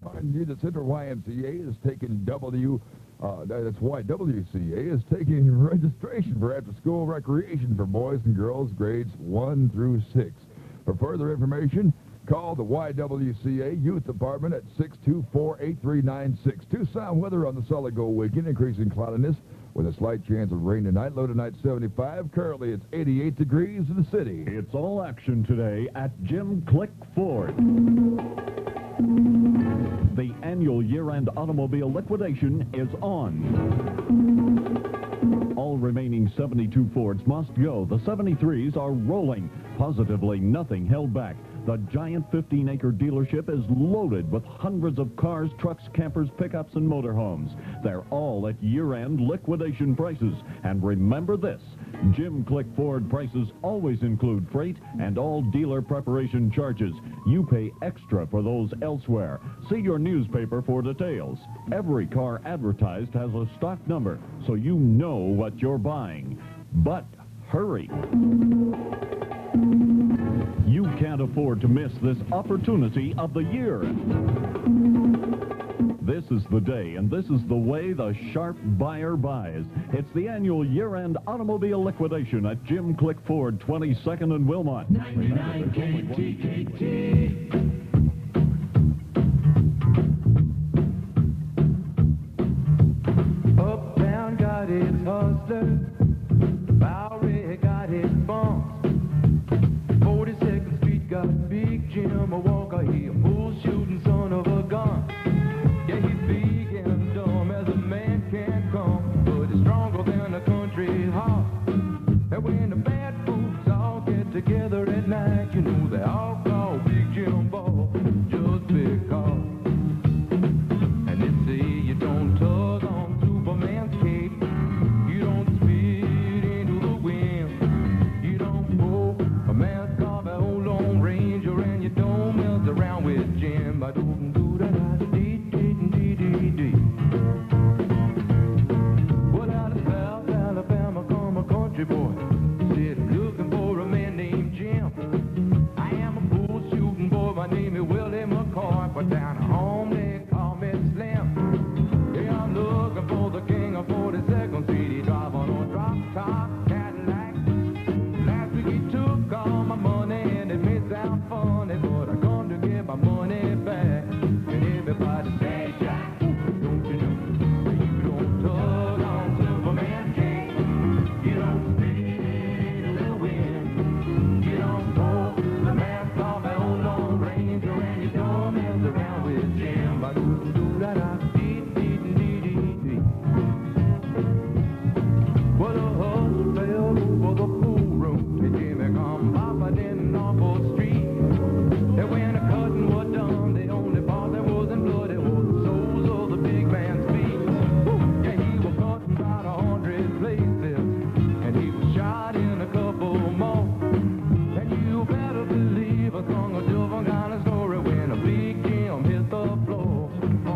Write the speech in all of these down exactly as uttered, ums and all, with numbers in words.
The Central Y M C A is taking W, uh, that's why W C A is taking registration for after-school recreation for boys and girls grades one through six. For further information, call the Y W C A Youth Department at six two four, eight three nine six. Tucson weather on the solid gold weekend, increasing cloudiness with a slight chance of rain tonight. Low tonight seventy-five. Currently it's eighty-eight degrees in the city. It's all action today at Jim Click Ford. The annual year-end automobile liquidation is on. All remaining seventy-two Fords must go. The seventy-threes are rolling. Positively nothing held back. The giant fifteen acre dealership is loaded with hundreds of cars, trucks, campers, pickups, and motorhomes. They're all at year-end liquidation prices. And remember this, Jim Click Ford prices always include freight and all dealer preparation charges. You pay extra for those elsewhere. See your newspaper for details. Every car advertised has a stock number, so you know what you're buying. But hurry. You can't afford to miss this opportunity of the year. This is the day, and this is the way the sharp buyer buys. It's the annual year-end automobile liquidation at Jim Click Ford, twenty-second and Wilmot. ninety-nine K T K T. Uptown got its hustler, Bowery got its bumps. forty-second Street got Big Jim, a Walker, he a bull shooting son of a gun. Yeah, he's big and dumb as a man can come, but he's stronger than a country horse. And when the bad folks all get together at night, you know they all call Big Jim Ball just because. And they say you don't tug on Superman's cape, you don't spit into the wind, you don't pull a mask off an old Lone Ranger, and you don't mess around with Jim. I don't do that. Well, out of South Alabama come a country boy, said looking for a man named Jim. I am a bull shooting boy, my name is Willie McCoy, but down home they call me Slim. Yeah, I'm looking for the king of forty-second Street. He drive on a drop top Cadillac. Last week he took all my money and it may sound funny, but I come to get my money back. And everybody say, Jack, don't you know, you don't tug on Superman's cape, you don't spit in the wind, you don't pull the mask off an old Lone Ranger, and you don't mess around with Jim. Ba doo doo da da dee dee dee dee dee. Well, the hustle fell over the pool room, and Jimmy come bopping off the street. And when the cutting was done, the only part that wasn't blood, it was the soles of the big man's feet. Yeah, he was cutting about a hundred places, and he was shot in a couple more. And you better believe I sung a different kind of story when a Big Jim hit the floor. Oh.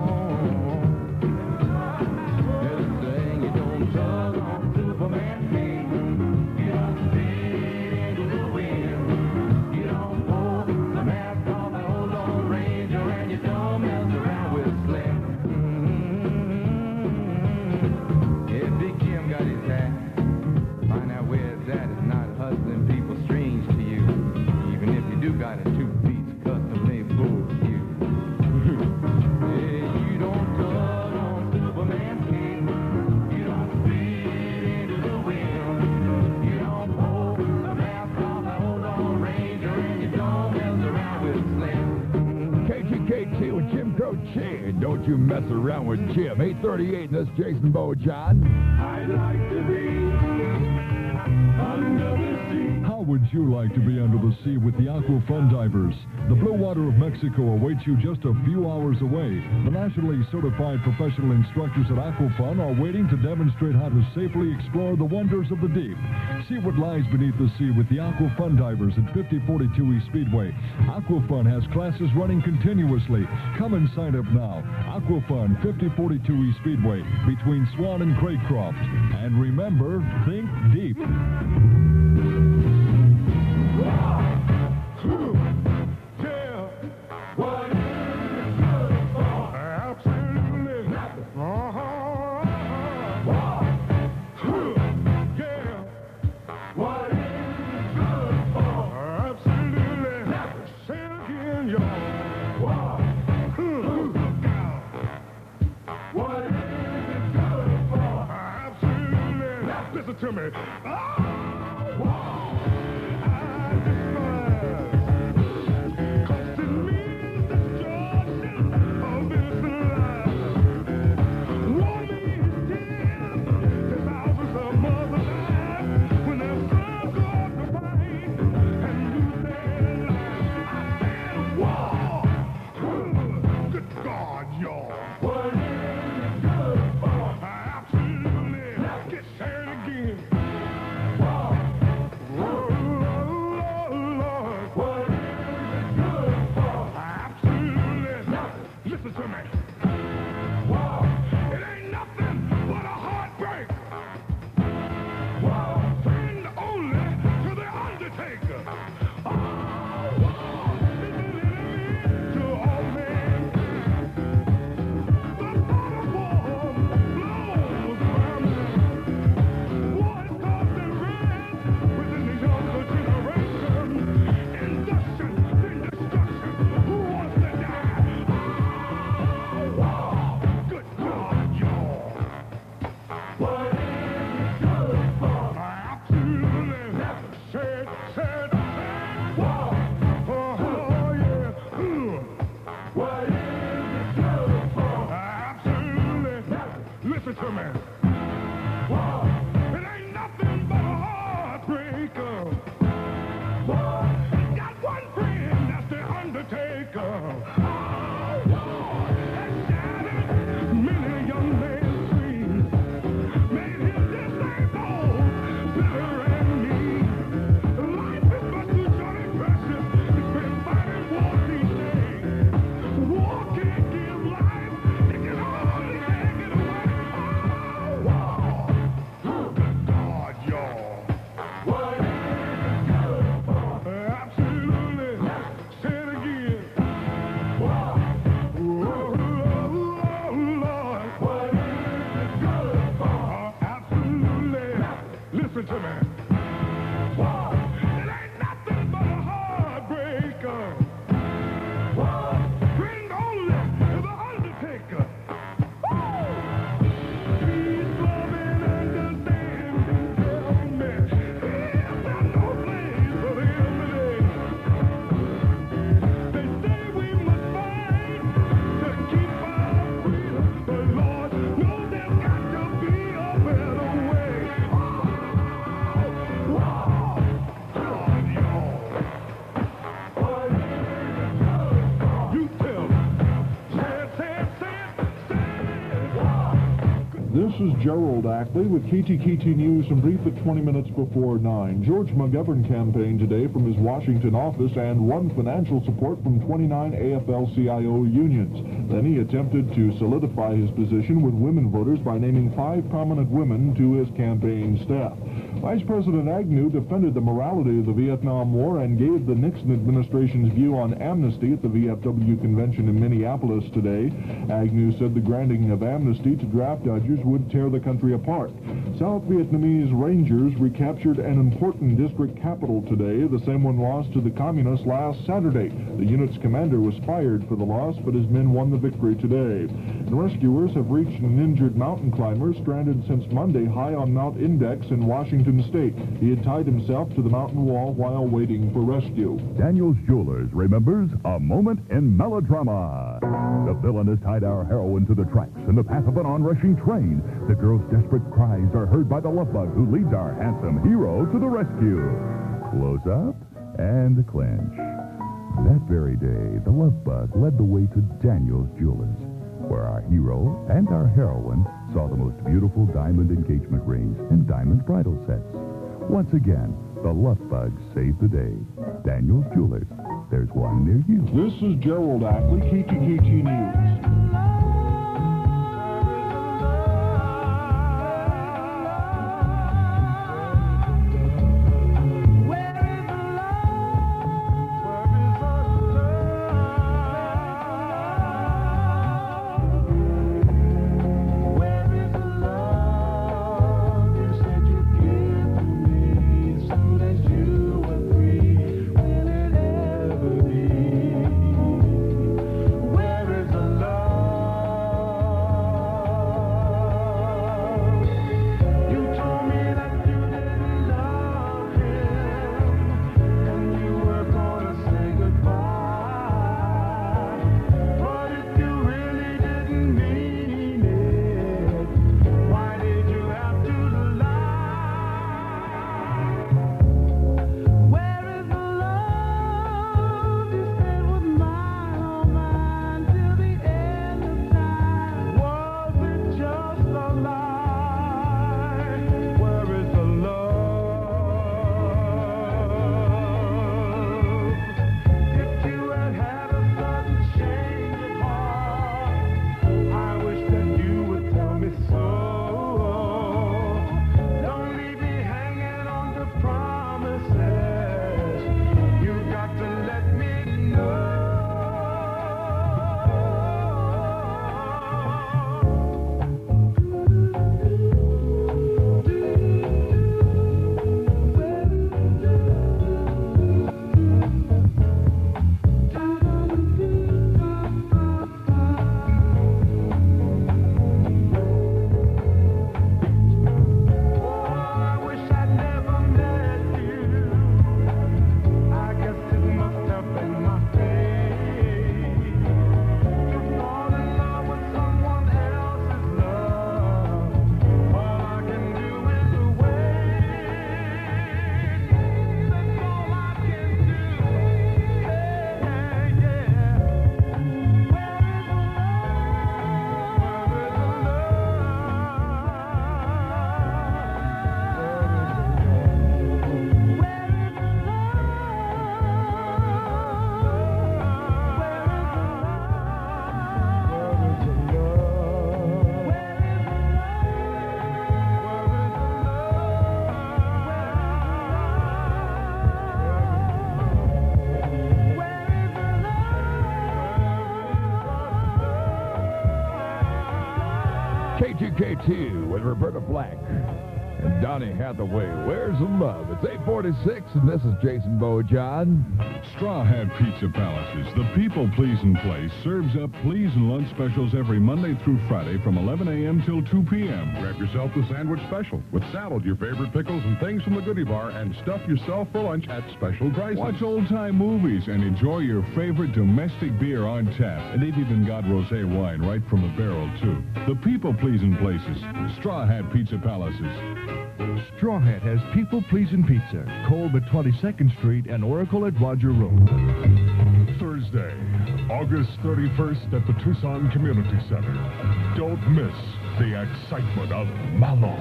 They're saying you don't tug on Superman's cape, you don't spit into the wind, you don't pull the mask off an old Lone Ranger, and you don't mess around with Slim. Mm-hmm. Yeah, Big Jim got his hat. Find out where it's at. It's not hustling people strange to you, even if you do got a two-piece custom-made bull for you. Yeah, you don't tug on Superman's cape, you don't spit into the wind, you don't pull the mask off an old Lone Ranger, and you don't mess around with Slim. K T K T with Jim Croce. Don't you mess around with Jim. eight thirty-eight, this is Jason Bojan. I'd like to be under the sea. How would you like to be under the sea with the Aqua Fun Divers? The blue water of Mexico awaits you just a few hours away. The nationally certified professional instructors at Aqua Fun are waiting to demonstrate how to safely explore the wonders of the deep. See what lies beneath the sea with the Aqua Fun Divers at fifty forty-two East Speedway. Aqua Fun has classes running continuously. Come and sign up now. Aqua Fun, fifty forty-two East Speedway, between Swan and Craycroft. And remember, think deep. What is good for? say, oh, wow, I despise. 'Cause it means destruction of innocent lives. Woman is dead, the thousands of mothers died when their sons go up to fight and lose their lives. I said, wow, good God, y'all. What is it good for? Absolutely, get said again. Wow. Oh, Lord. What is it good for? Absolutely nothing. Listen to me. Wow. It ain't nothing but a heartbreak. Wow. Friend only to the undertaker. Oh, wow. It's an enemy to all mankind. The thought of war blows my mind. War is causing rest within the younger generation. Induction, then destruction. Who wants to die? Oh, wow. Good God, y'all. What is it good for? Absolutely nothing. Said, said, said. Wow. Oh, yeah. Ugh. What is it good for? Absolutely nothing. Listen to me. Wow. It ain't nothing but a heartbreaker. Wow. He's got one friend, that's the undertaker. Oh, wow. That shattered many young men's dreams. Made him disabled, bitter and mean. Life is but too short and precious. He's been fighting wars these days. War can't give life. It can only take it away. Oh, wow. Good God, y'all. What is it good for? Absolutely. Say it again. Wow. Oh, Lord. What is it good for? Absolutely. Listen to me. Wow. It ain't nothing but a heartbreaker. Wow. Friend only to the undertaker. Woo! Peace, love, and understanding. Tell me, is there no place for the enemy? They say we must fight to keep our freedom. But Lord, knows there's got to be a better way. Oh, wow. God, y'all. What is it good for? You tell me. Say it, say it, say it, say it. Wow. This is Gerald Ackley with K T K T News and brief at twenty minutes before nine. George McGovern campaigned today from his Washington office and won financial support from twenty-nine A F L C I O unions. Then he attempted to solidify his position with women voters by naming five prominent women to his campaign staff. Vice President Agnew defended the morality of the Vietnam War and gave the Nixon administration's view on amnesty at the V F W convention in Minneapolis today. Agnew said the granting of amnesty to draft dodgers would tear the country apart. South Vietnamese Rangers recaptured an important district capital today. The same one lost to the communists last Saturday. The unit's commander was fired for the loss, but his men won the victory today. And rescuers have reached an injured mountain climber stranded since Monday high on Mount Index in Washington State. He had tied himself to the mountain wall while waiting for rescue. Daniel's Jewelers remembers a moment in melodrama. The villain has tied our heroine to the tracks in the path of an onrushing train. The girl's desperate cries are heard by the love bug who leads our handsome hero to the rescue. Close up and clinch. That very day, the love bug led the way to Daniel's Jewelers, where our hero and our heroine saw the most beautiful diamond engagement rings and diamond bridal sets. Once again, the love bug saved the day. Daniel's Jewelers. There's one near you. This is Gerald Ackley, K T K T News. Where is the love? K two K two with Roberta Flack and Donny Hathaway. Where's the love? It's eight forty-six, and this is Jason Bojan. Straw Hat Pizza Palaces, the people-pleasing place, serves up pleasing lunch specials every Monday through Friday from eleven a m till two p m Grab yourself the sandwich special with salad, your favorite pickles, and things from the goodie bar, and stuff yourself for lunch at special prices. Watch old-time movies and enjoy your favorite domestic beer on tap. And they've even got rosé wine right from the barrel, too. The people-pleasing places, Straw Hat Pizza Palaces. Straw Hat has people-pleasing pizza. Kolb at twenty-second Street and Oracle at Roger Road. Thursday, August thirty-first at the Tucson Community Center. Don't miss the excitement of Malo.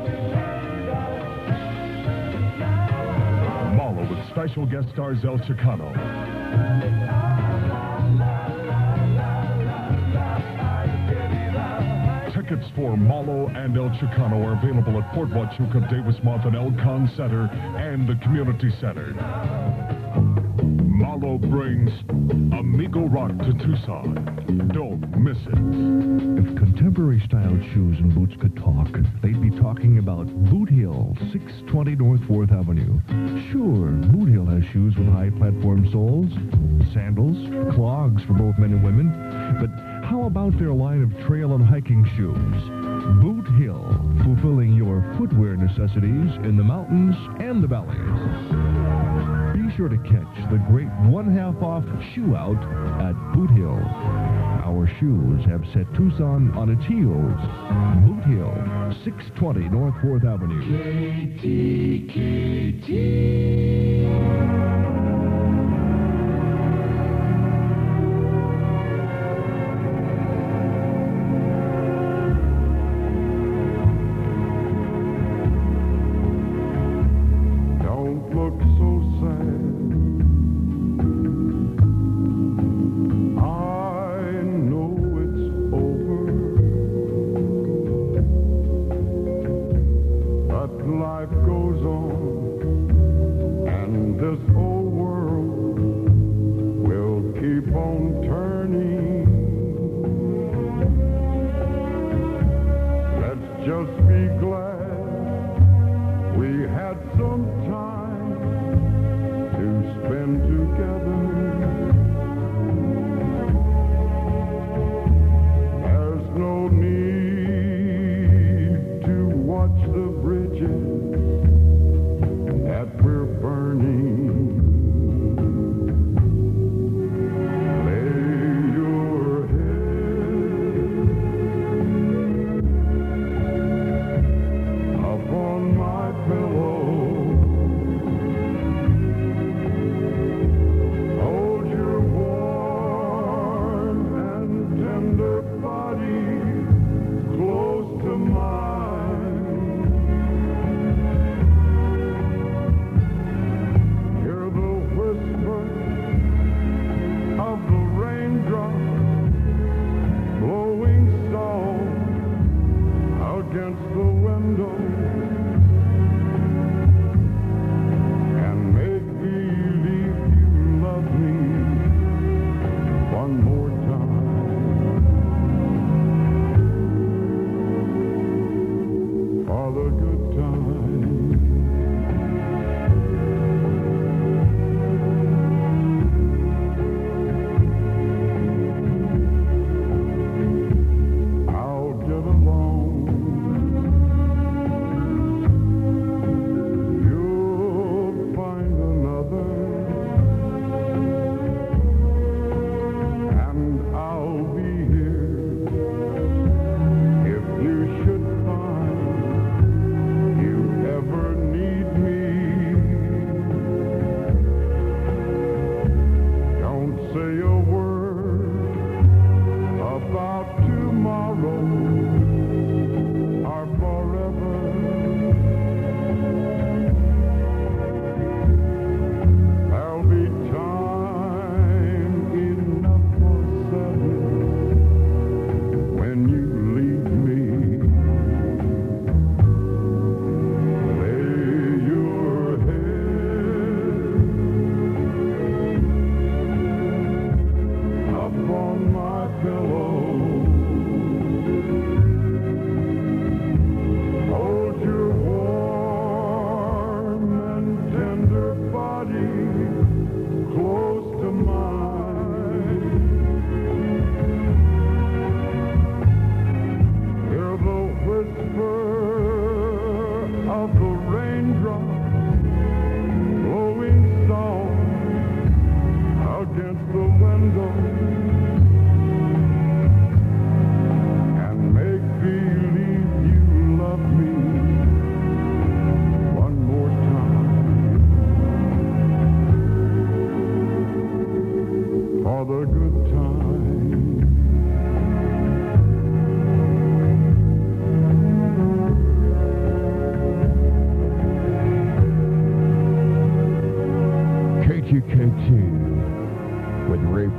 Malo with special guest stars El Chicano. Tickets for Malo and El Chicano are available at Fort Huachuca, Davis Moth, and El Con Center and the Community Center. Malo brings Amigo Rock to Tucson. Don't miss it. If contemporary-styled shoes and boots could talk, they'd be talking about Boot Hill, six twenty North fourth Avenue. Sure, Boot Hill has shoes with high platform soles, sandals, clogs for both men and women, but how about their line of trail and hiking shoes? Boot Hill, fulfilling your footwear necessities in the mountains and the valleys. Be sure to catch the great one-half off shoe out at Boot Hill. Our shoes have set Tucson on its heels. Boot Hill, six twenty North fourth Avenue. K T K T. Lay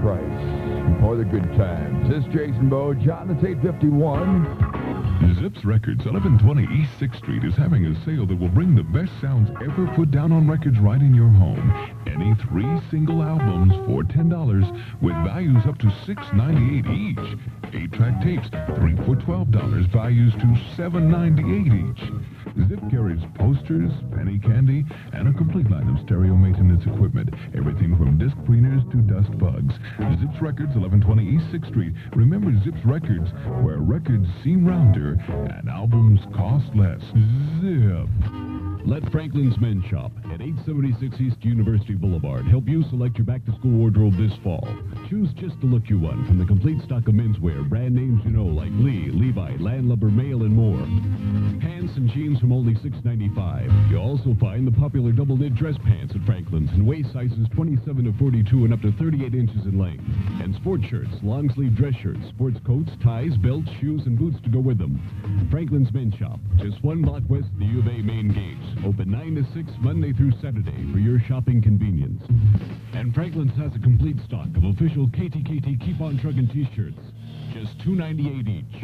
price for the good times. This is Jason Bowe. John, it's eight fifty-one. Zips Records, eleven twenty East sixth Street, is having a sale that will bring the best sounds ever put down on records right in your home. Any three single albums for ten dollars with values up to six ninety-eight each. Eight-track tapes, three for twelve dollars, values to seven ninety-eight each. Zip carries posters, penny candy, and a complete line of stereo maintenance equipment. Everything from disc cleaners to dust bugs. Zips Records, eleven twenty East sixth Street. Remember Zips Records, where records seem rounder and albums cost less. Zip. Let Franklin's Men's Shop at eight seventy-six East University Boulevard help you select your back-to-school wardrobe this fall. Choose just the look you want from the complete stock of menswear, brand names you know like Lee, Levi, Landlubber, Mail, and more. Pants and jeans from only six ninety-five. You'll also find the popular double-knit dress pants at Franklin's in waist sizes twenty-seven to forty-two and up to thirty-eight inches in length. And sport shirts, long-sleeve dress shirts, sports coats, ties, belts, shoes, and boots to go with them. Franklin's Men's Shop, just one block west of the U of A main gate. Open nine to six Monday through Saturday for your shopping convenience. And Franklin's has a complete stock of official K T K T Keep On Truckin' t-shirts. Just two ninety-eight each.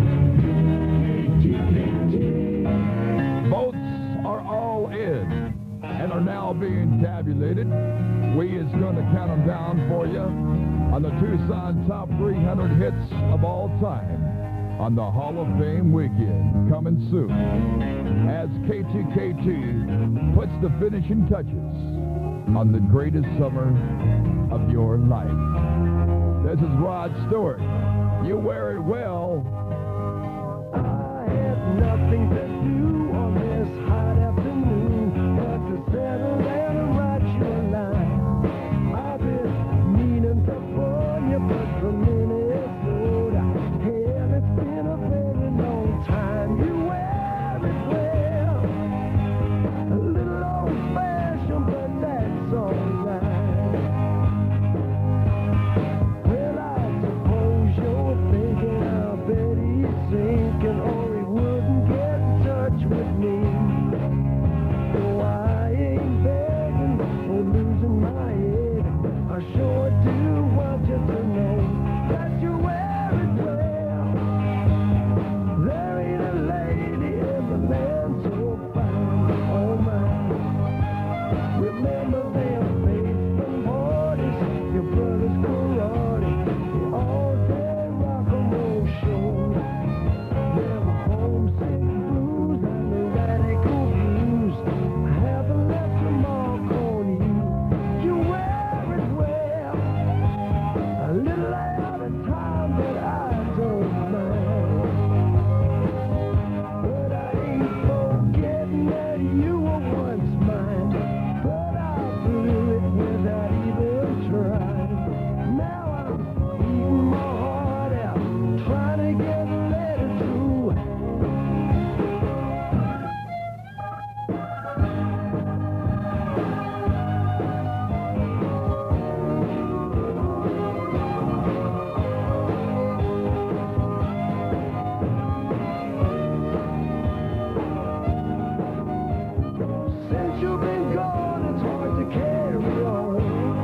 Votes are all in and are now being tabulated. We is going to count them down for you on the Tucson Top three hundred Hits of All Time on the Hall of Fame weekend, coming soon, as K T K T puts the finishing touches on the greatest summer of your life. This is Rod Stewart. You wear it well. I had nothing to do on this hot afternoon but to settle down and write you a line. I've been meaning to phone you, but from Minnesota, hell, it's been a very long time. You wear it well, a little old-fashioned, but that's all right. Well, I suppose you're thinking I bet he's sinking or he wouldn't get in touch with me. Though I ain't begging or losing my head, I sure do want you to know that you wear it well. There ain't a lady in the land so fine, oh my. Remember them baseball parties, your brother's karate, the all-day rock and roll shows. Never homesick blues and the radical blues. I haven't left a mark on you. You wear it well, a little out of time, but I don't mind. But I ain't forgetting that you were once mine. But I blew it without even trying. Now I'm eating my heart out, trying to get a letter through. Since you've been gone, it's hard to carry on.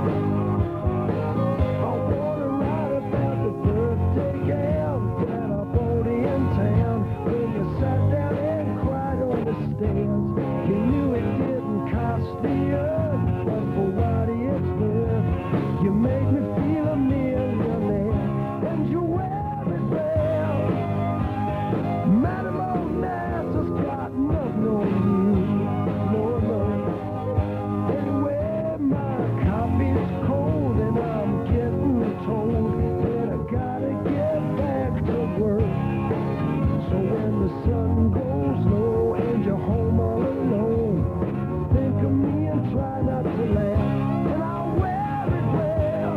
I wanna write about the birthday gown that I bought in town when you sat down and cried on the stands. You knew it didn't cost the earth, but for what it's worth, you made me feel a millionaire, and you wear it well. Madam Onassis got nothing on you, no, no. Anyway, my coffee's cold and I'm getting told that I gotta get back to work. So when the sun goes low and you're home all alone, think of me and try not to laugh, and I'll wear it well.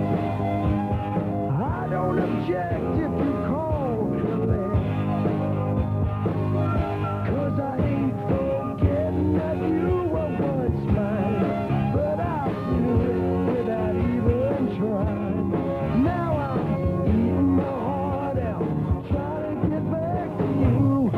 I don't object if you call me back, 'cause I ain't forgetting that you were once mine. But I blew it without even trying. Now I'm eating my heart out, trying to get back to you.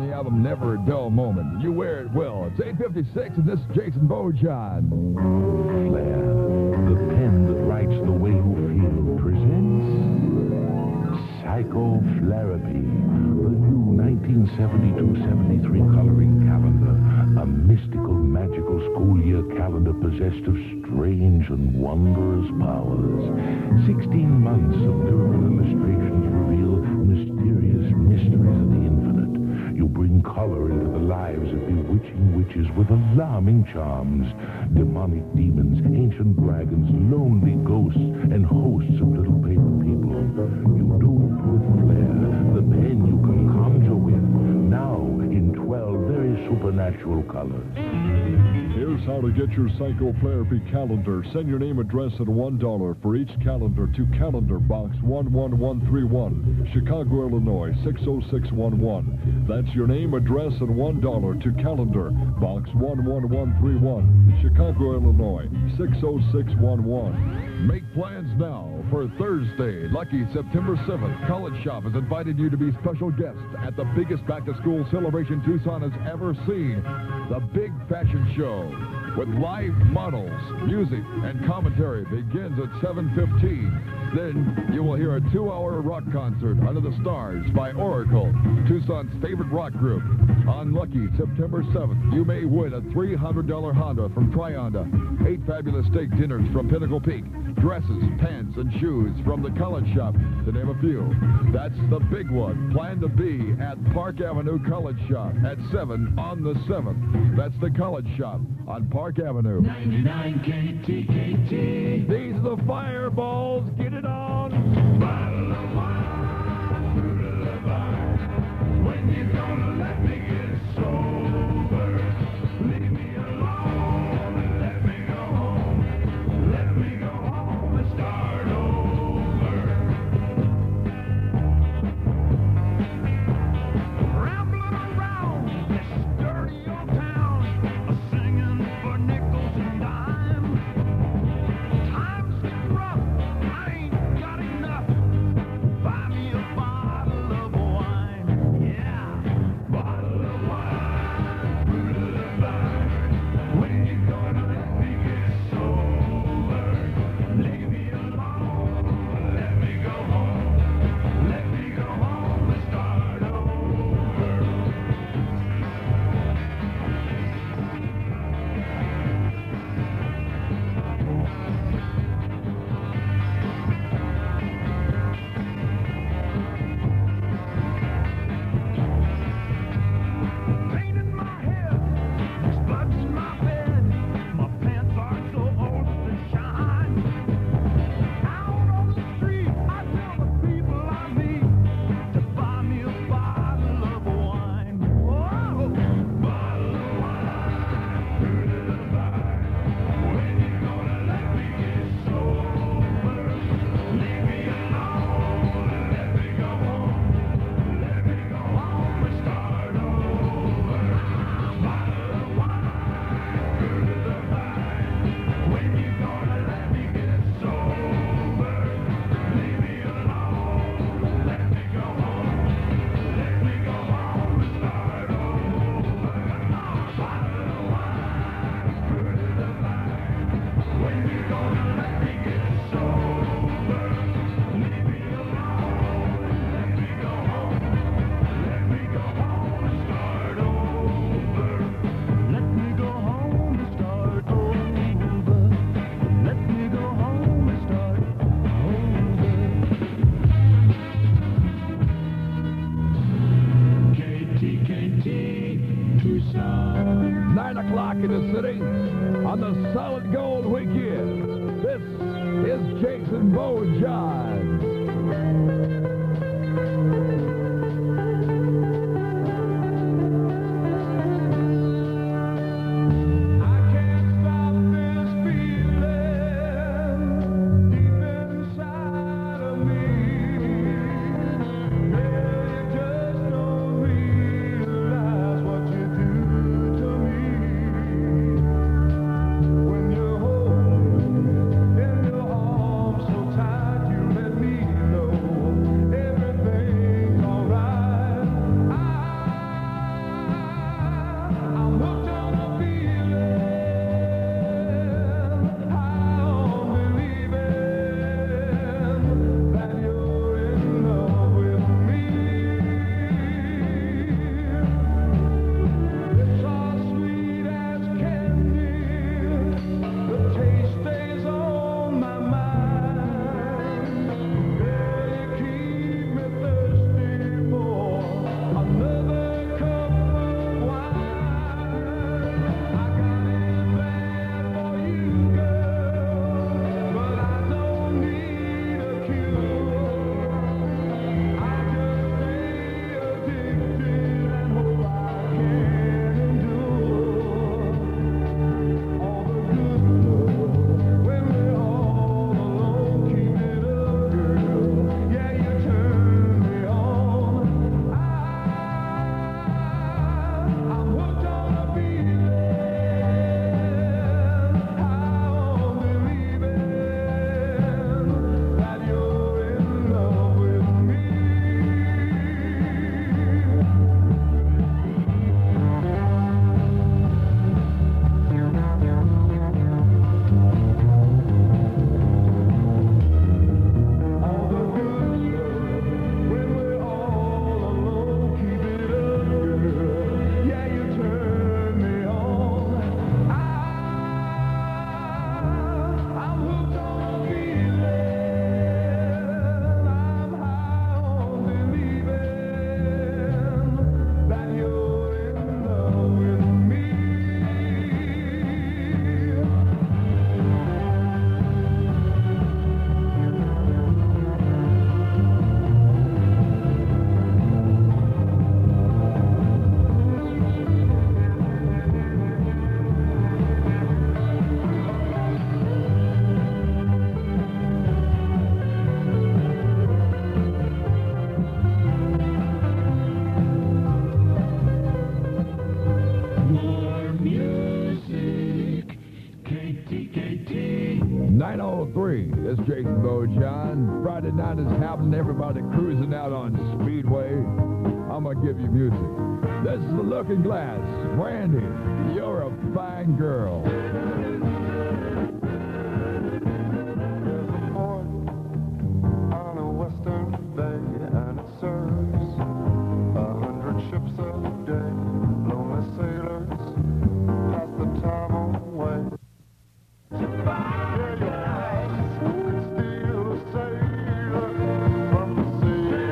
the album Never a Dull Moment. You wear it well. It's eight fifty-six, and this is Jason Bojan. Flair, the pen that writes the way you feel, presents Psycho-Flarapy, the new nineteen seventy-two seventy-three coloring calendar, a mystical, magical school year calendar possessed of strange and wondrous powers. Sixteen months of lyrical illustrations reveal mysterious mysteries of the infinite. You bring color into the lives of bewitching witches with alarming charms, demonic demons, ancient dragons, lonely ghosts, and hosts of little paper people. You do it with flair, the pen you can conjure with, now in twelve very supernatural colors. Here's how to get your Psycho-Flarapy calendar. Send your name, address, and one dollar for each calendar to Calendar Box one one one three one, Chicago, Illinois six oh six one one. That's your name, address, and one dollar to Calendar Box one one one three one, Chicago, Illinois six oh six one one. Make plans now for Thursday, lucky September seventh. College Shop has invited you to be special guests at the biggest back-to-school celebration Tucson has ever seen, the Big Fashion Show. With live models, music, and commentary begins at seven fifteen. Then you will hear a two-hour rock concert under the stars by Oracle, Tucson's favorite rock group. On lucky September seventh, you may win a three hundred dollar Honda from Tri-Honda, eight fabulous steak dinners from Pinnacle Peak, dresses, pants, and shoes from the College Shop, to name a few. That's the big one. Plan to be at Park Avenue College Shop at seven on the seventh. That's the College Shop on Park Avenue. ninety-nine K T K T. These are the Fireballs. Get it on. Bottle of wine, through to the vine. When you gonna let me get sober? Leave me alone and let me go home. Let me go home and start over. Rambling around this dirty old town, a singing for nickels and dimes. Times get rough, I ain't got enough. Buy me a bottle of wine, yeah, bottle of wine, fruit of the vine. When you gonna let me get sober? Leave me alone, let me go home. Let me go home and start over. Pain in my head, spots in my bed. My pants are so old to shine. Out on the street, I tell the people I meet to buy me a bottle of wine. Whoa, bottle of wine, fruit of the vine. When you gonna let me get sober? Leave me alone and let me go home. Let me go home and start over. Bottle of wine, fruit of the vine. When you gonna let me get sober? Leave me alone, let me go home. Let me go home and start over. Bottle of wine, fruit of the vine. When you gonna let me get sober? Leave me alone, let me go home. Let me go home and start over. Let me go home and start over. Let me go home and start over. K T K T, Tucson. Nine o'clock in the city on the Solid Gold Weekend. This is Jason Bojan. I can't stop this feeling deep inside of me. Yeah, you just don't realize what you do to me. When you hold me in your arms so tight, you let me know everything nine oh three. This is Jason Bojan. Friday night is happening. Everybody cruising out on Speedway. I'm going to give you music. This is The Looking Glass. Brandy, you're a fine girl. On a western bay, and it serves a hundred ships a day. Lonely sailors pass the time away. Yeah, your eyes could steal a sailor from the sea.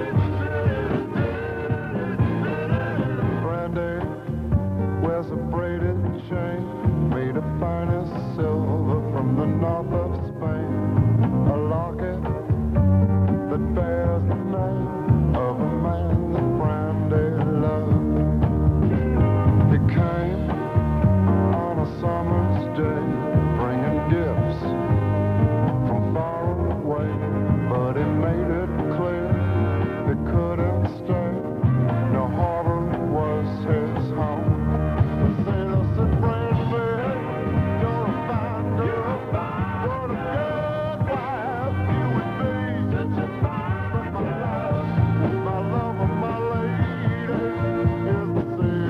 Brandy wears a braided chain made of finest silver from the north of Spain. A locket that bears the name of a man that Brandy loved. He came on a summer's day, bringing gifts from far away, but he made it clear he couldn't stay. No harbor was his home. The sailor said, Brandy, you're a fine girl. What a good wife you would be. Such a fine but my life, my love of my lady is the sea.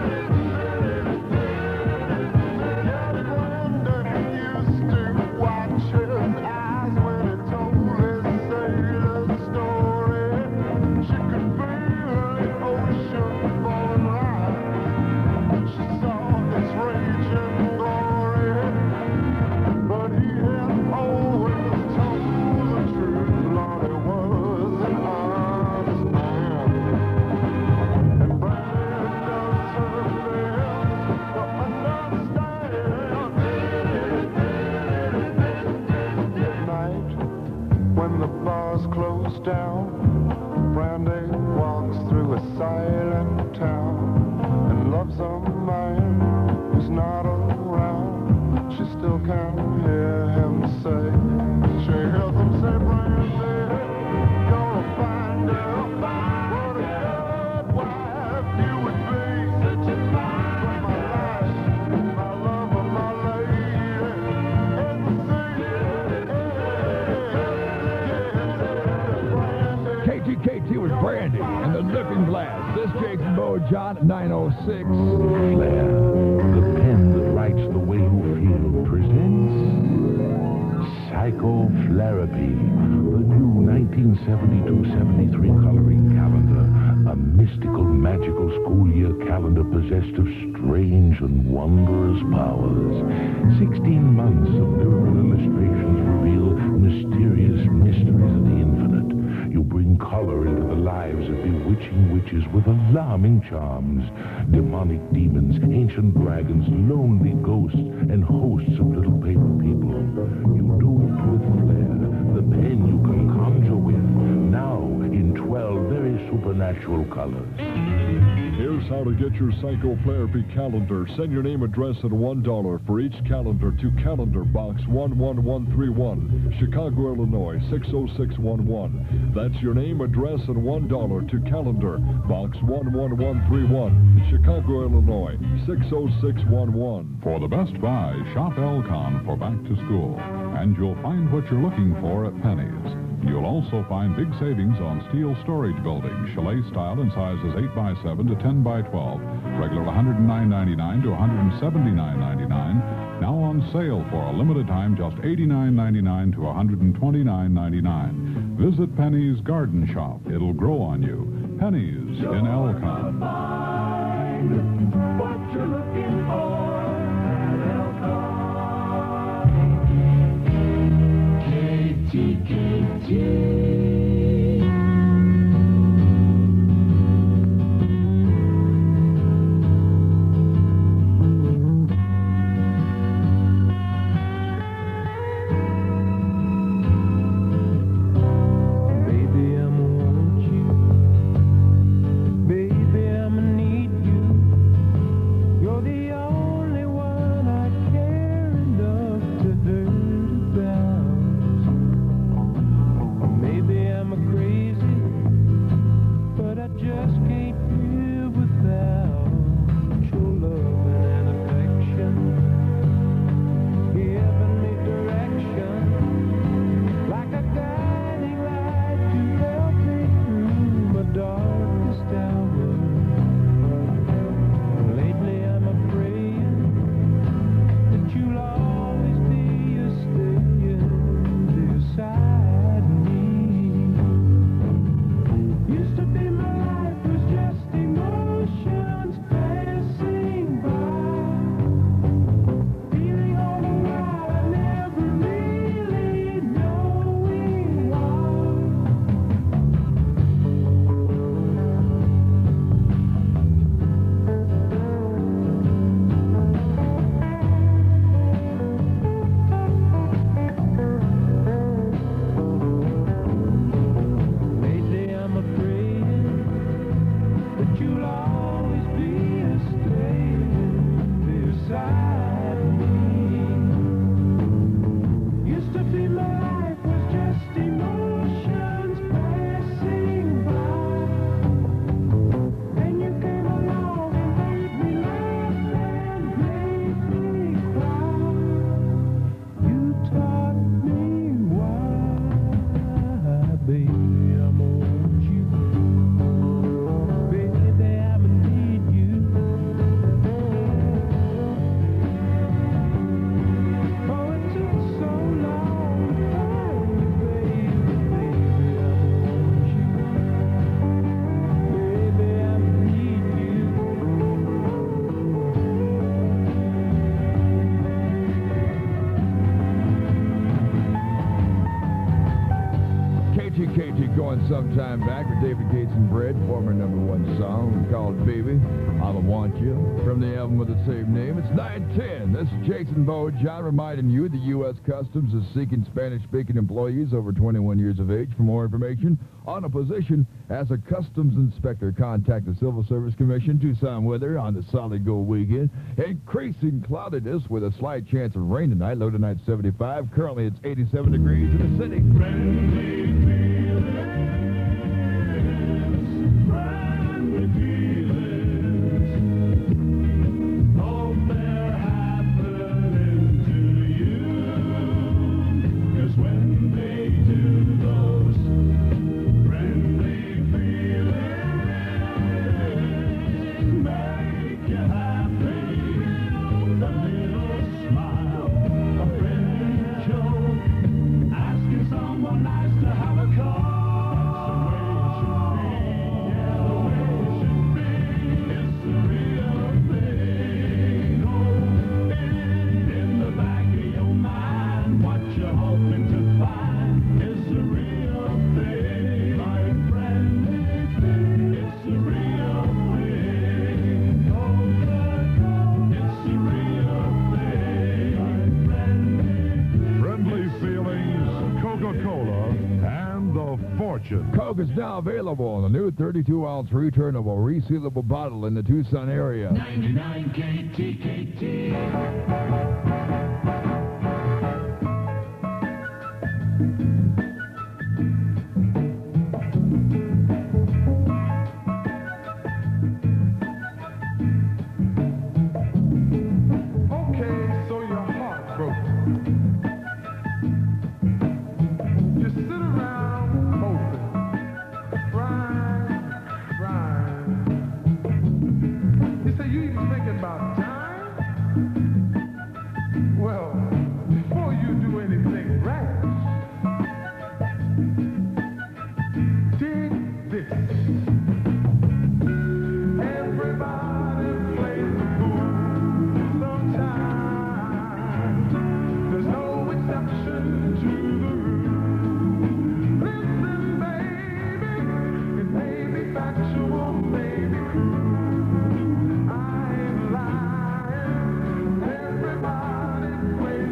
Yeah, Brandy used to watch his eyes when he told his sailor story. She could feel the ocean falling right. She saw its raging glory, but he had always told the truth. Lord, he was an honest man, and Brandy does her best to understand. At night, when the bars close down, Brandy walks through a silent town and loves a man who's not around. She still can hear him say, she hears him say, Brandy, you're a fine girl. What a good wife you would be. Such a fine but my life, my love of my lady is the sea. K T K T with Brandy and The Looking Glass. This is Jason Bojan at nine oh six. Flair, the pen that writes the way you feel, presents Psychoflarapy, the new nineteen seventy-two seventy-three coloring calendar, a mystical, magical school year calendar possessed of strange and wondrous powers. Sixteen months of lyrical illustrations reveal mysterious mysteries of the infinite. You bring color into the lives of bewitching witches with alarming charms, demonic demons, ancient dragons, lonely ghosts, and hosts of little paper people. You do it with flair, the pen you can conjure with, now in twelve very supernatural colors. Here's how to get your Psychoflarapy calendar. Send your name, address, and one dollar for each calendar to Calendar Box one one one three one, Chicago, Illinois six oh six one one. That's your name, address, and one dollar to Calendar Box one one one three one, Chicago, Illinois six oh six one one. For the best buy, shop Elcon for back to school, and you'll find what you're looking for at Penny's. You'll also find big savings on steel storage buildings, chalet style in sizes eight by seven to ten by twelve, regular one hundred nine ninety-nine to one hundred seventy-nine ninety-nine. Now on sale for a limited time, just eighty-nine ninety-nine to one hundred twenty-nine ninety-nine. Visit Penny's Garden Shop. It'll grow on you. Penny's in Elcon. What you're looking for at Elcon. K T K T. going sometime back with David Gates and Bread, former number one song called Baby, I'ma Want You, from the album with the same name. It's nine ten. This is Jason Bowe, John, reminding you the U S Customs is seeking Spanish-speaking employees over twenty-one years of age. For more information on a position as a customs inspector, contact the Civil Service Commission, Tucson weather on the Solid Gold weekend. Increasing cloudiness with a slight chance of rain tonight. Low tonight seventy-five. Currently it's eighty-seven degrees in the city. Coke is now available in a new thirty-two ounce returnable, resealable bottle in the Tucson area. ninety-nine K T K T. Everybody play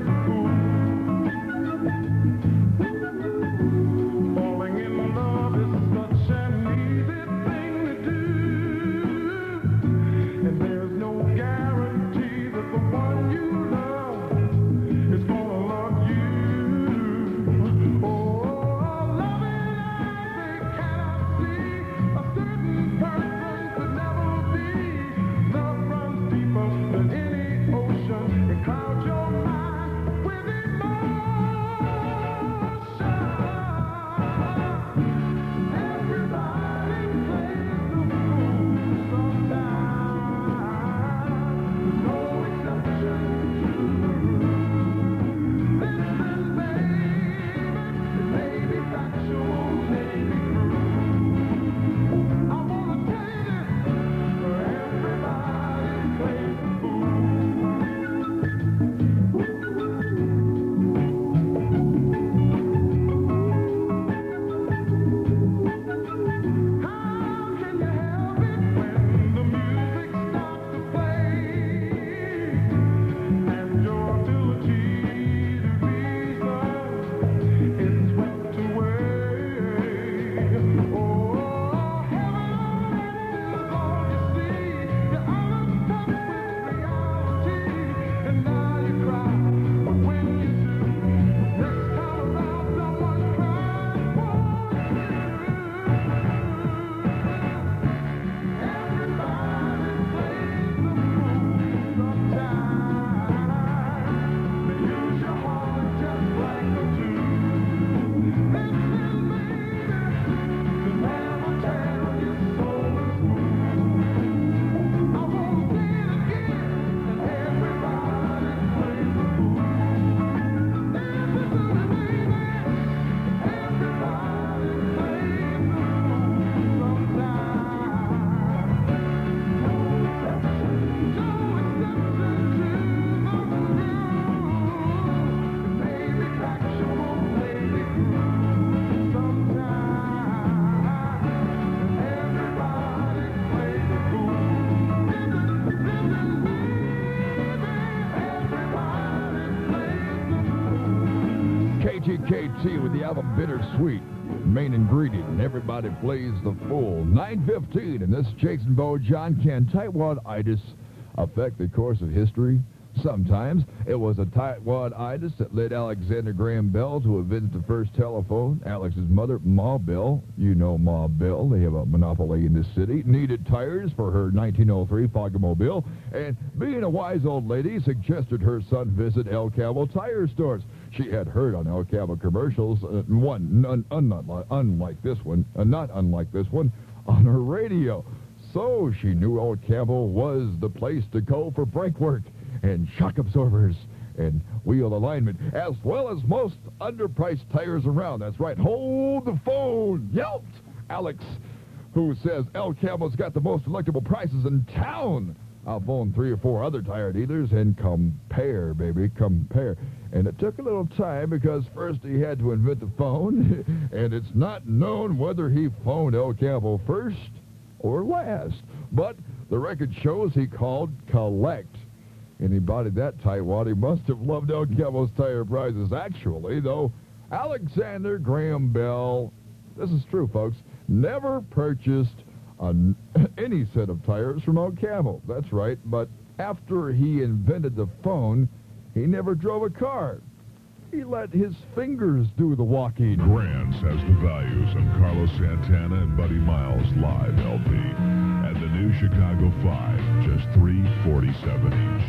G K T with the album Bittersweet. Main ingredient, and everybody plays the fool. nine fifteen, and this Jason Bo John, can tightwad-itis affect the course of history? Sometimes. It was a tightwad-itis that led Alexander Graham Bell to invent the first telephone. Alex's mother, Ma Bell, you know Ma Bell, they have a monopoly in this city, needed tires for her nineteen oh three Fogomobile, and being a wise old lady, suggested her son visit El Cabo tire stores. She had heard on El Cabo commercials, uh, one, none, unlike, unlike this one, uh, not unlike this one, on her radio. So she knew El Cabo was the place to go for brake work and shock absorbers and wheel alignment, as well as most underpriced tires around. That's right. Hold the phone, yelped Alex, who says El Cabo's got the most delectable prices in town. I'll phone three or four other tire dealers and compare, baby, compare. And it took a little time because first he had to invent the phone, and it's not known whether he phoned El Cabo first or last. But the record shows he called collect. And he bought that tightwad. He must have loved El Cabo's tire prices. Actually, though, Alexander Graham Bell, this is true, folks, never purchased a, any set of tires from El Cabo. That's right. But after he invented the phone, he never drove a car. He let his fingers do the walking. Grants has the values on Carlos Santana and Buddy Miles live L P. And the new Chicago five, just three forty-seven each.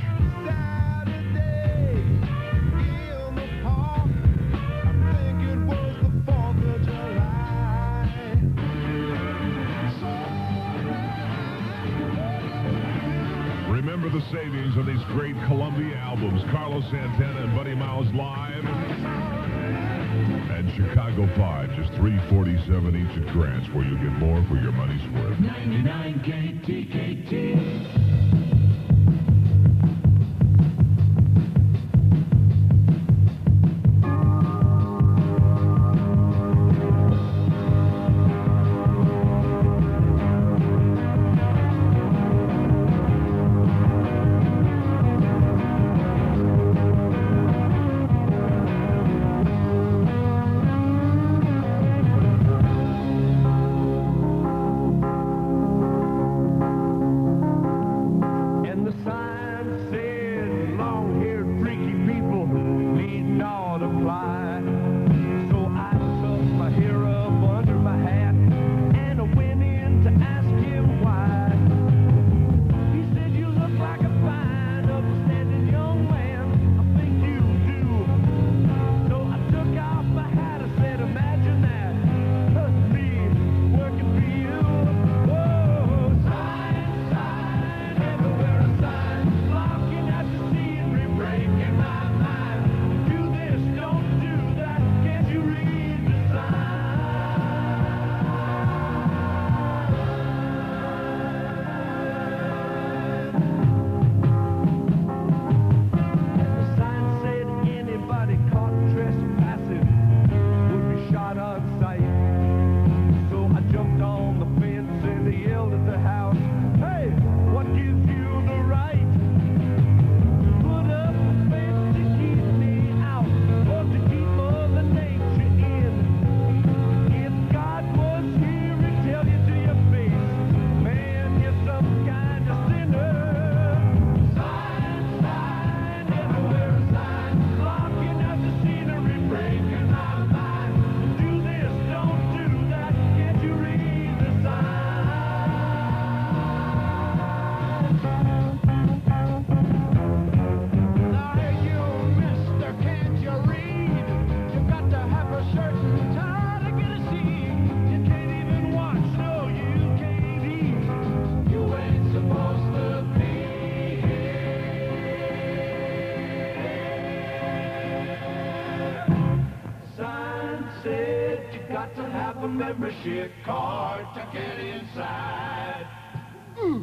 Remember the savings on these great Columbia albums, Carlos Santana and Buddy Miles live, and Chicago five, just three forty-seven each at Grants, where you'll get more for your money's worth. ninety-nine K T K T. Membership card to get inside. Ooh.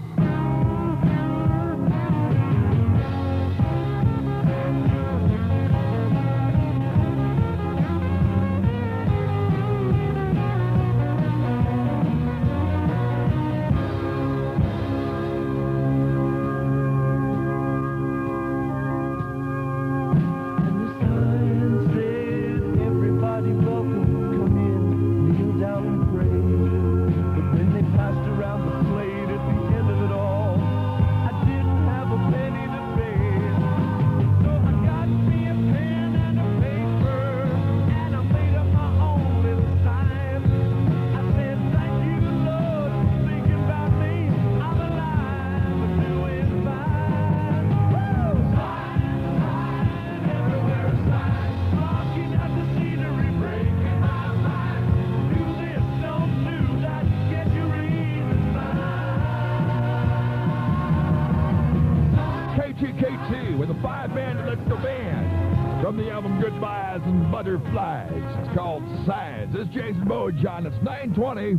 And the sign said every K T K T with a five-man electro band from the album Goodbyes and Butterflies. It's called Sides. This is Jason Bojan. It's nine twenty.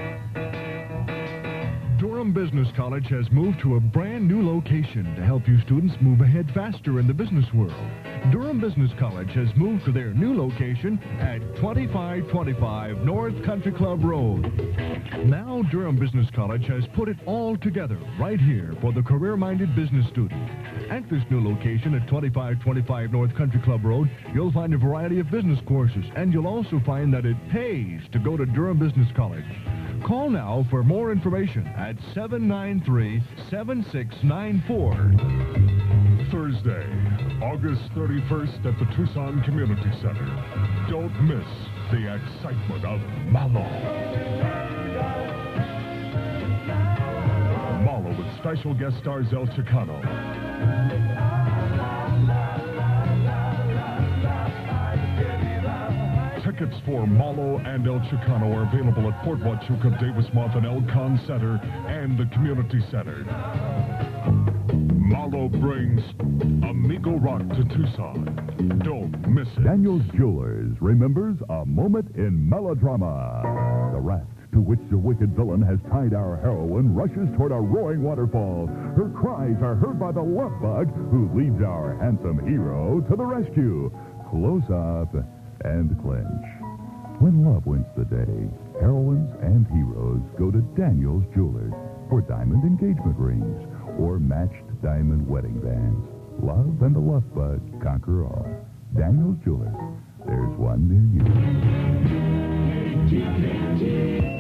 Durham Business College has moved to a brand new location to help you students move ahead faster in the business world. Durham Business College has moved to their new location at twenty-five twenty-five North Country Club Road. Now Durham Business College has put it all together right here for the career-minded business student. At this new location at twenty-five twenty-five North Country Club Road, you'll find a variety of business courses, and you'll also find that it pays to go to Durham Business College. Call now for more information at seven nine three, seven six nine four. Thursday, August thirty-first at the Tucson Community Center. Don't miss the excitement of Malo. Malo with special guest stars El Chicano. Tickets for Malo and El Chicano are available at Fort Huachuca, Davis Moth, and El Con Center and the Community Center. Malo brings Amigo Rock to Tucson. Don't miss it. Daniels Jewelers remembers a moment in melodrama. The raft to which the wicked villain has tied our heroine rushes toward a roaring waterfall. Her cries are heard by the love bug, who leads our handsome hero to the rescue. Close up and clinch. When love wins the day, heroines and heroes go to Daniels Jewelers for diamond engagement rings or matched diamond wedding bands. Love and the love bug conquer all. Daniels Jewelers. There's one near you.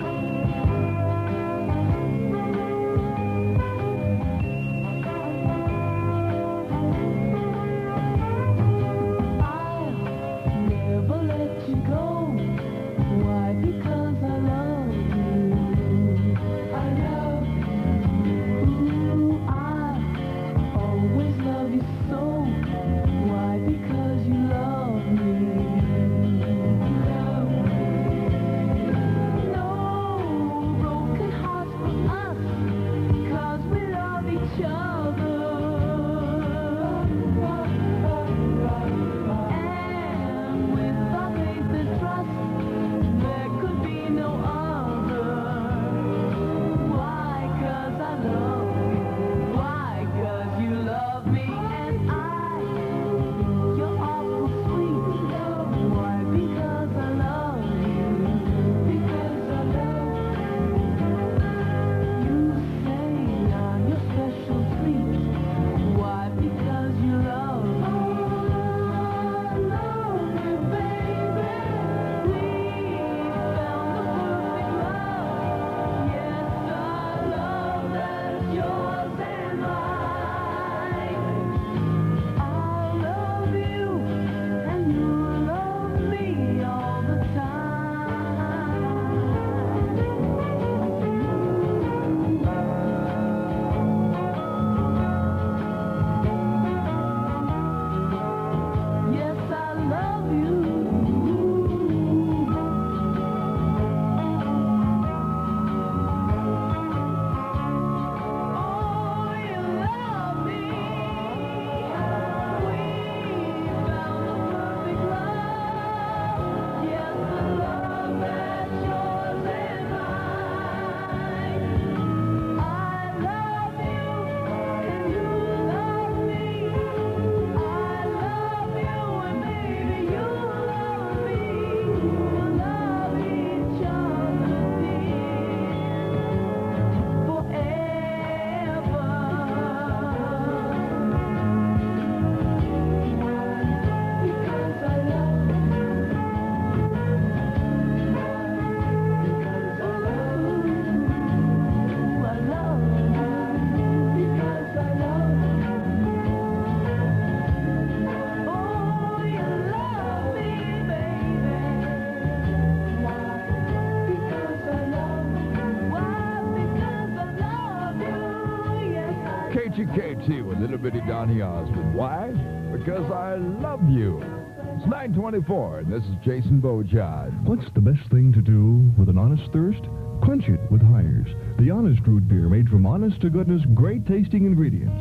K T K T with Little Bitty Donny Osmond. Why? Because I love you. It's nine twenty-four, and this is Jason Bojan. What's the best thing to do with an honest thirst? Quench it with Hires, the honest root beer made from honest-to-goodness, great-tasting ingredients.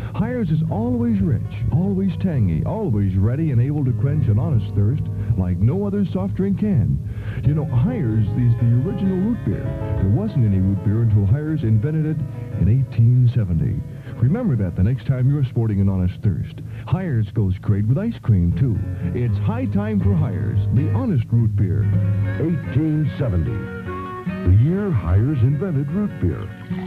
Hires is always rich, always tangy, always ready and able to quench an honest thirst like no other soft drink can. You know, Hires is the original root beer. There wasn't any root beer until Hires invented it in eighteen seventy. Remember that the next time you're sporting an honest thirst. Hires goes great with ice cream, too. It's high time for Hires, the honest root beer. eighteen seventy, the year Hires invented root beer.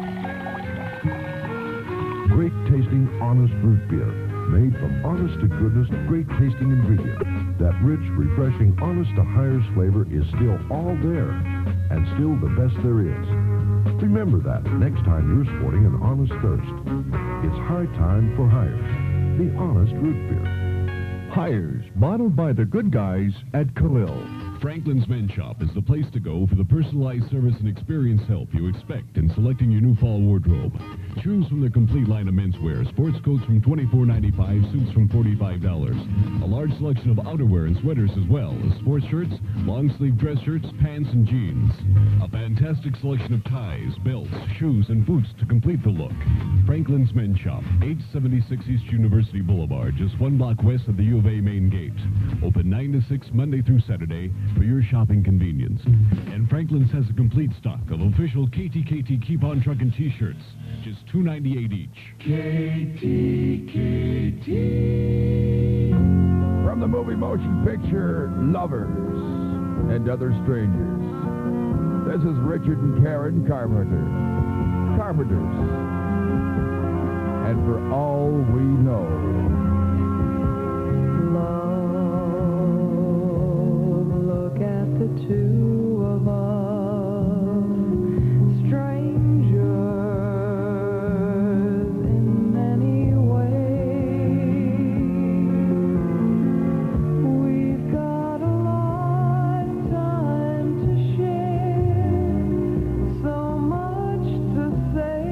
Great tasting, honest root beer, made from honest-to-goodness, great-tasting ingredients. That rich, refreshing, honest-to-Hires flavor is still all there, and still the best there is. Remember that next time you're sporting an honest thirst. It's high time for Hires, the honest root beer. Hires, bottled by the good guys at Khalil. Franklin's Men's Shop is the place to go for the personalized service and experience help you expect in selecting your new fall wardrobe. Choose from their complete line of menswear, sports coats from twenty-four ninety-five, suits from forty-five dollars. A large selection of outerwear and sweaters as well as sports shirts, long-sleeve dress shirts, pants, and jeans. A fantastic selection of ties, belts, shoes, and boots to complete the look. Franklin's Men's Shop, eight seventy-six East University Boulevard, just one block west of the U of A main gate. Open nine to six Monday through Saturday for your shopping convenience. And Franklin's has a complete stock of official K T K T Keep On Truckin' t-shirts, just two ninety-eight each. K T K T. From the movie motion picture Lovers and Other Strangers, this is Richard and Karen Carpenter. Carpenters. And For All We Know. Two of us, strangers in many ways. We've got a lifetime to share, so much to say,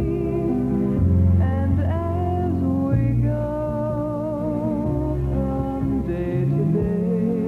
and as we go from day to day,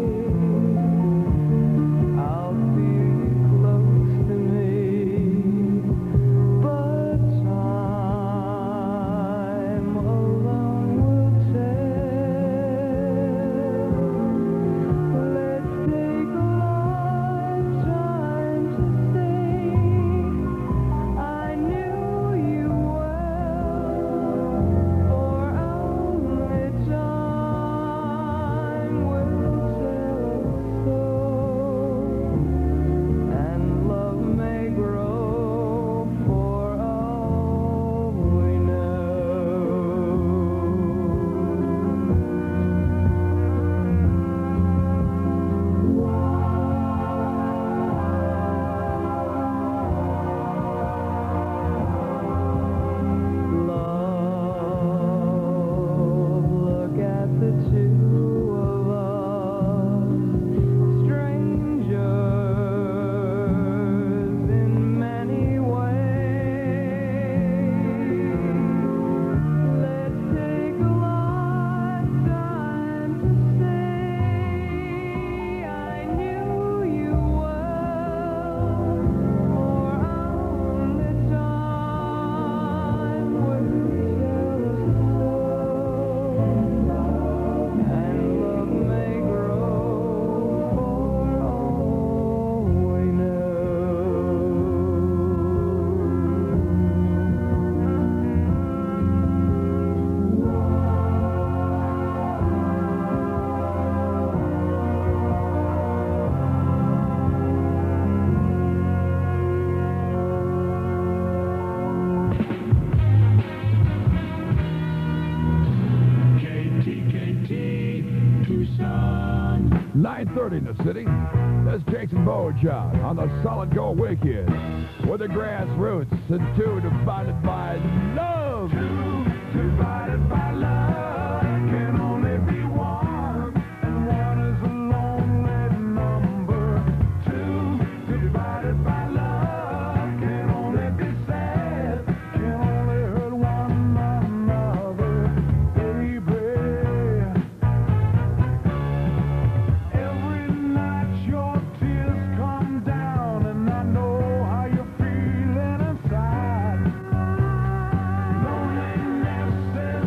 nine thirty in the city. That's Jason Bojack on the Solid Gold Weekend with the Grassroots and two divided by love. Two divided by love can only be one, and one is a lonely number. Two divided by love can only be sad, can only hurt one another, baby. Every night your tears come down, and I know how you're feeling inside. Loneliness is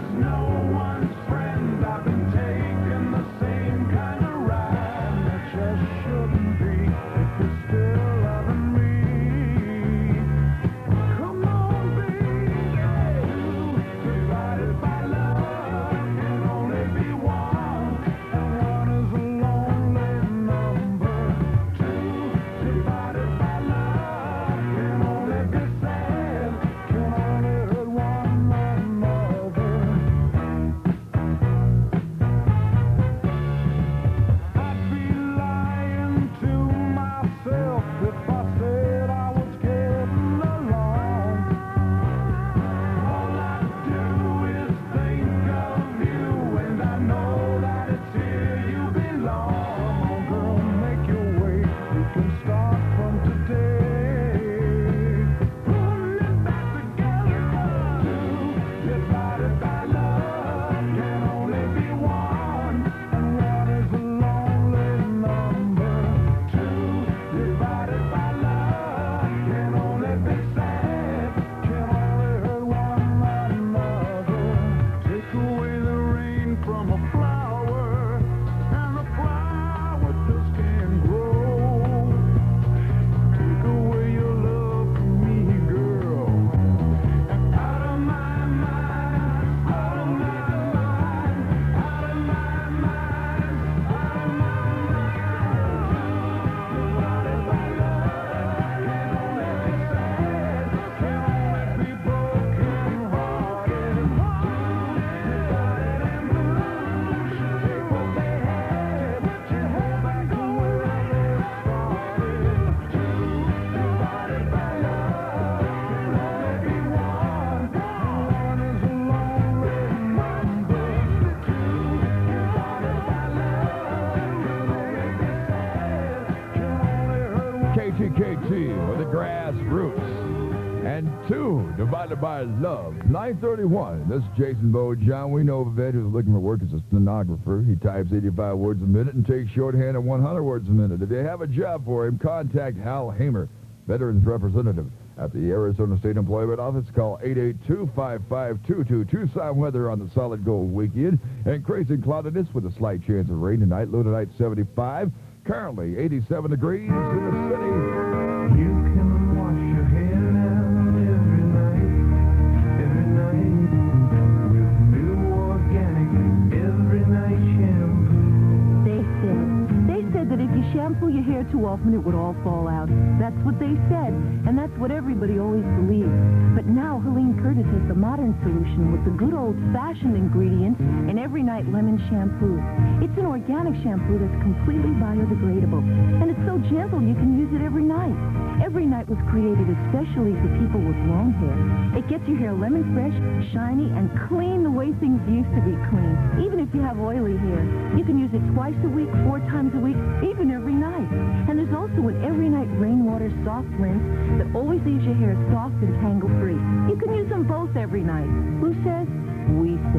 Grassroots. And two divided by love. nine thirty-one. This is Jason Bojan. We know of a vet who's looking for work as a stenographer. He types eighty-five words a minute and takes shorthand at one hundred words a minute. If you have a job for him, contact Hal Hamer, Veterans Representative at the Arizona State Employment Office. Call eight eight two, five five two two. Tucson weather on the Solid Gold weekend. Increasing cloudiness with a slight chance of rain tonight. Low tonight seventy-five. Currently eighty-seven degrees in the city. You can wash your hair now every night, every night with new organic every night shampoo. They said, they said that if you shampoo your hair too often, it would all fall out. That's what they said, and that's what everybody always believed. But now Helene Curtis has the modern solution with the good old-fashioned ingredients in Every Night Lemon Shampoo. It's an organic shampoo that's completely biodegradable, and it's so gentle you can use it every night. Every Night was created especially for people with long hair. It gets your hair lemon fresh, shiny, and clean the way things used to be clean. Even if you have oily hair, you can use it twice a week, four times a week, even every night. And there's also an Every Night Rainwater Soft Rinse that always leaves your hair soft and tangle-free. You can use them both every night. Who says? We say.